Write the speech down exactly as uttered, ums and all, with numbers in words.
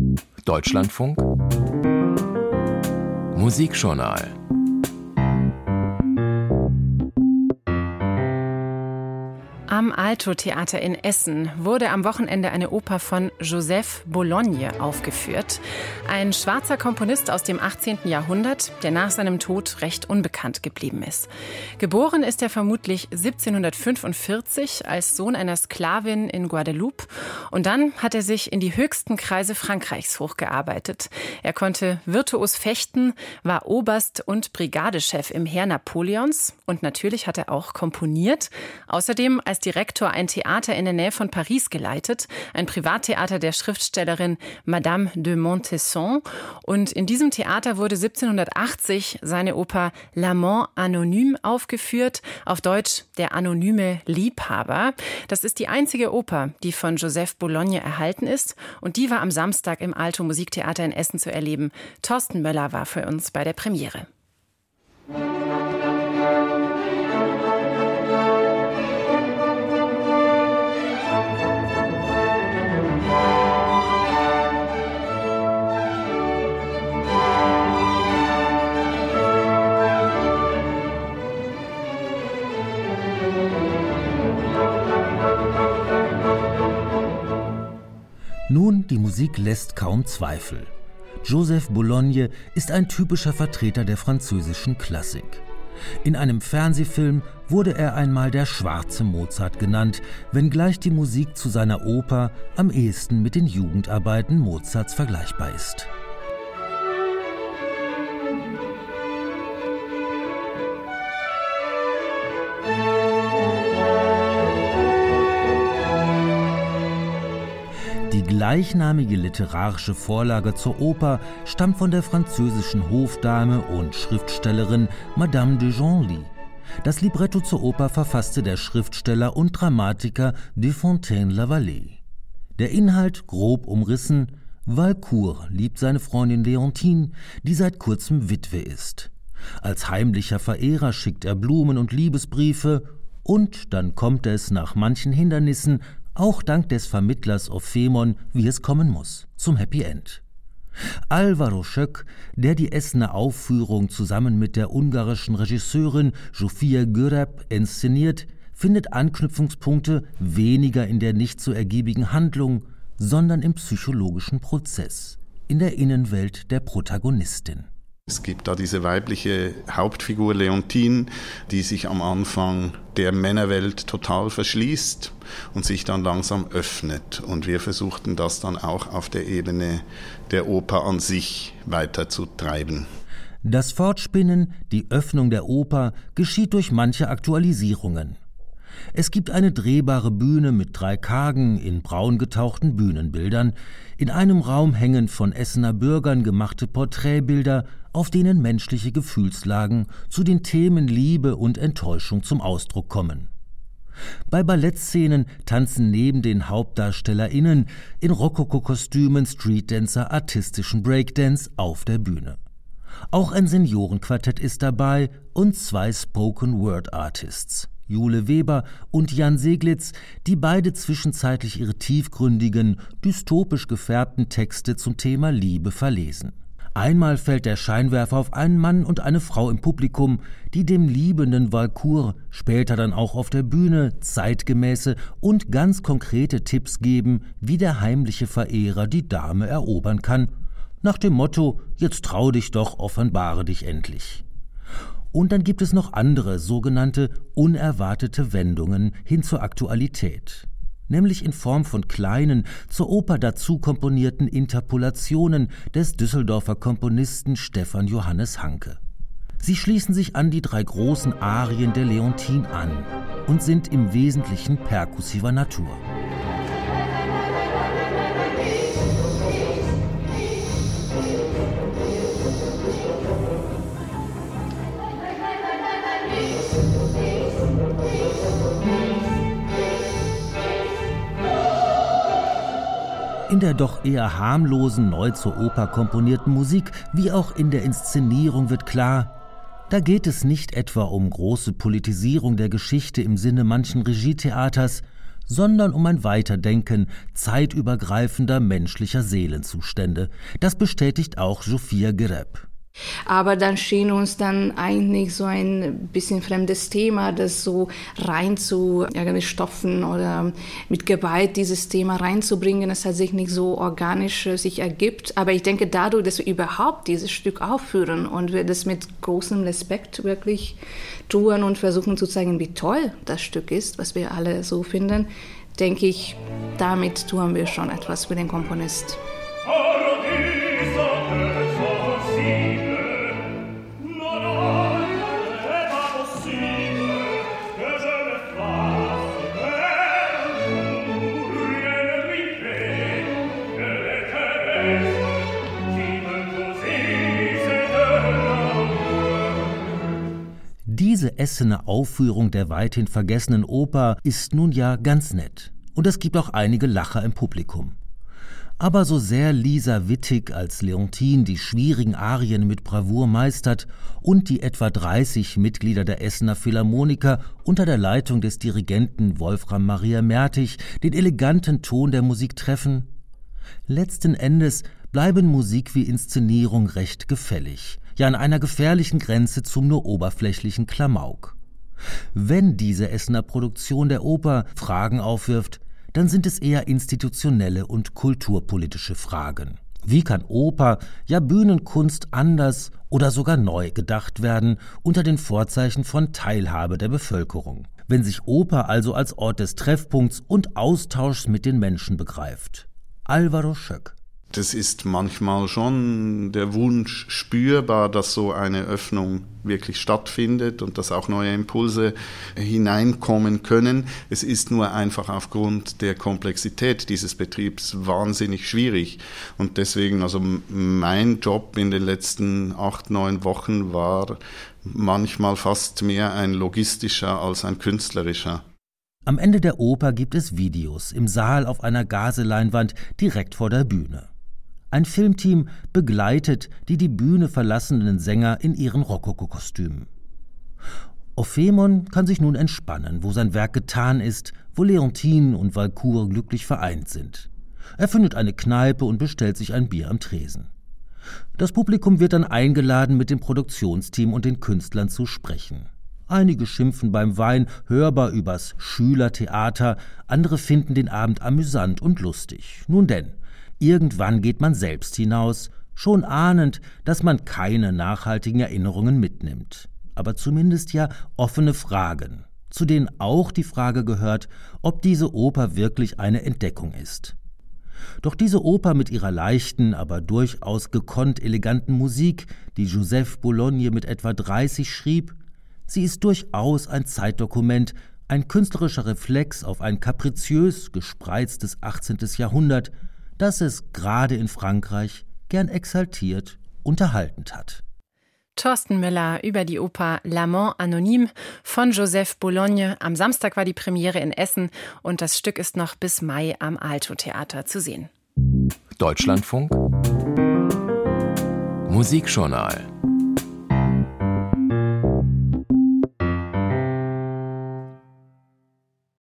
Deutschlandfunk Musikjournal. Am Alto-Theater in Essen wurde am Wochenende eine Oper von Joseph Bologne aufgeführt. Ein schwarzer Komponist aus dem achtzehnten Jahrhundert, der nach seinem Tod recht unbekannt geblieben ist. Geboren ist er vermutlich siebzehnhundertfünfundvierzig als Sohn einer Sklavin in Guadeloupe. Und dann hat er sich in die höchsten Kreise Frankreichs hochgearbeitet. Er konnte virtuos fechten, war Oberst und Brigadechef im Heer Napoleons. Und natürlich hat er auch komponiert. Außerdem als Direktor ein Theater in der Nähe von Paris geleitet, ein Privattheater der Schriftstellerin Madame de Montesson. Und in diesem Theater wurde siebzehnhundertachtzig seine Oper L'Amant Anonyme aufgeführt, auf Deutsch Der anonyme Liebhaber. Das ist die einzige Oper, die von Joseph Bologne erhalten ist, und die war am Samstag im Alto Musiktheater in Essen zu erleben. Thorsten Möller war für uns bei der Premiere. Nun, die Musik lässt kaum Zweifel. Joseph Bologne ist ein typischer Vertreter der französischen Klassik. In einem Fernsehfilm wurde er einmal der schwarze Mozart genannt, wenngleich die Musik zu seiner Oper am ehesten mit den Jugendarbeiten Mozarts vergleichbar ist. Die gleichnamige literarische Vorlage zur Oper stammt von der französischen Hofdame und Schriftstellerin Madame de Genlis. Das Libretto zur Oper verfasste der Schriftsteller und Dramatiker de Fontaine-Lavallée. Der Inhalt grob umrissen: Valcourt liebt seine Freundin Leontine, die seit kurzem Witwe ist. Als heimlicher Verehrer schickt er Blumen und Liebesbriefe, und dann kommt es nach manchen Hindernissen, auch dank des Vermittlers Ophémon, wie es kommen muss, zum Happy End. Alvaro Schöck, der die Essener Aufführung zusammen mit der ungarischen Regisseurin Zsófia Göreb inszeniert, findet Anknüpfungspunkte weniger in der nicht so ergiebigen Handlung, sondern im psychologischen Prozess, in der Innenwelt der Protagonistin. Es gibt da diese weibliche Hauptfigur Leontine, die sich am Anfang der Männerwelt total verschließt und sich dann langsam öffnet. Und wir versuchten das dann auch auf der Ebene der Oper an sich weiterzutreiben. Das Fortspinnen, die Öffnung der Oper, geschieht durch manche Aktualisierungen. Es gibt eine drehbare Bühne mit drei kargen, in braun getauchten Bühnenbildern. In einem Raum hängen von Essener Bürgern gemachte Porträtbilder, auf denen menschliche Gefühlslagen zu den Themen Liebe und Enttäuschung zum Ausdruck kommen. Bei Ballettszenen tanzen neben den HauptdarstellerInnen in Rokoko-Kostümen Streetdancer artistischen Breakdance auf der Bühne. Auch ein Seniorenquartett ist dabei und zwei Spoken-Word-Artists, Jule Weber und Jan Seglitz, die beide zwischenzeitlich ihre tiefgründigen, dystopisch gefärbten Texte zum Thema Liebe verlesen. Einmal fällt der Scheinwerfer auf einen Mann und eine Frau im Publikum, die dem liebenden Valcourt später dann auch auf der Bühne zeitgemäße und ganz konkrete Tipps geben, wie der heimliche Verehrer die Dame erobern kann, nach dem Motto: Jetzt trau dich doch, offenbare dich endlich. Und dann gibt es noch andere sogenannte unerwartete Wendungen hin zur Aktualität, nämlich in Form von kleinen, zur Oper dazu komponierten Interpolationen des Düsseldorfer Komponisten Stefan Johannes Hanke. Sie schließen sich an die drei großen Arien der Leontine an und sind im Wesentlichen perkussiver Natur. In der doch eher harmlosen, neu zur Oper komponierten Musik, wie auch in der Inszenierung wird klar, da geht es nicht etwa um große Politisierung der Geschichte im Sinne manchen Regietheaters, sondern um ein Weiterdenken zeitübergreifender menschlicher Seelenzustände. Das bestätigt auch Zsofia Gereb. Aber dann schien uns dann eigentlich so ein bisschen fremdes Thema, das so rein zu irgendwie Stoffen oder mit Gewalt dieses Thema reinzubringen, das tatsächlich nicht so organisch sich ergibt. Aber ich denke, dadurch, dass wir überhaupt dieses Stück aufführen und wir das mit großem Respekt wirklich tun und versuchen zu zeigen, wie toll das Stück ist, was wir alle so finden, denke ich, damit tun wir schon etwas für den Komponist. Diese Essener Aufführung der weithin vergessenen Oper ist nun ja ganz nett. Und es gibt auch einige Lacher im Publikum. Aber so sehr Lisa Wittig als Leontine die schwierigen Arien mit Bravour meistert und die etwa dreißig Mitglieder der Essener Philharmoniker unter der Leitung des Dirigenten Wolfram Maria Mertig den eleganten Ton der Musik treffen, letzten Endes bleiben Musik wie Inszenierung recht gefällig, ja an einer gefährlichen Grenze zum nur oberflächlichen Klamauk. Wenn diese Essener Produktion der Oper Fragen aufwirft, dann sind es eher institutionelle und kulturpolitische Fragen. Wie kann Oper, ja Bühnenkunst anders oder sogar neu gedacht werden unter den Vorzeichen von Teilhabe der Bevölkerung? Wenn sich Oper also als Ort des Treffpunkts und Austauschs mit den Menschen begreift. Álvaro Schöck. Das ist manchmal schon der Wunsch spürbar, dass so eine Öffnung wirklich stattfindet und dass auch neue Impulse hineinkommen können. Es ist nur einfach aufgrund der Komplexität dieses Betriebs wahnsinnig schwierig. Und deswegen, also mein Job in den letzten acht, neun Wochen war manchmal fast mehr ein logistischer als ein künstlerischer. Am Ende der Oper gibt es Videos im Saal auf einer Gazeleinwand direkt vor der Bühne. Ein Filmteam begleitet die die Bühne verlassenen Sänger in ihren Rokoko-Kostümen. Ophémon kann sich nun entspannen, wo sein Werk getan ist, wo Leontine und Walkure glücklich vereint sind. Er findet eine Kneipe und bestellt sich ein Bier am Tresen. Das Publikum wird dann eingeladen, mit dem Produktionsteam und den Künstlern zu sprechen. Einige schimpfen beim Wein hörbar übers Schülertheater, andere finden den Abend amüsant und lustig. Nun denn, irgendwann geht man selbst hinaus, schon ahnend, dass man keine nachhaltigen Erinnerungen mitnimmt. Aber zumindest ja offene Fragen, zu denen auch die Frage gehört, ob diese Oper wirklich eine Entdeckung ist. Doch diese Oper mit ihrer leichten, aber durchaus gekonnt eleganten Musik, die Joseph Bologne mit etwa dreißig schrieb, sie ist durchaus ein Zeitdokument, ein künstlerischer Reflex auf ein kapriziös gespreiztes achtzehnten Jahrhundert, das es gerade in Frankreich gern exaltiert unterhaltend hat. Thorsten Müller über die Oper L'Amant Anonyme von Joseph Bologne. Am Samstag war die Premiere in Essen und das Stück ist noch bis Mai am Alto-Theater zu sehen. Deutschlandfunk Musikjournal.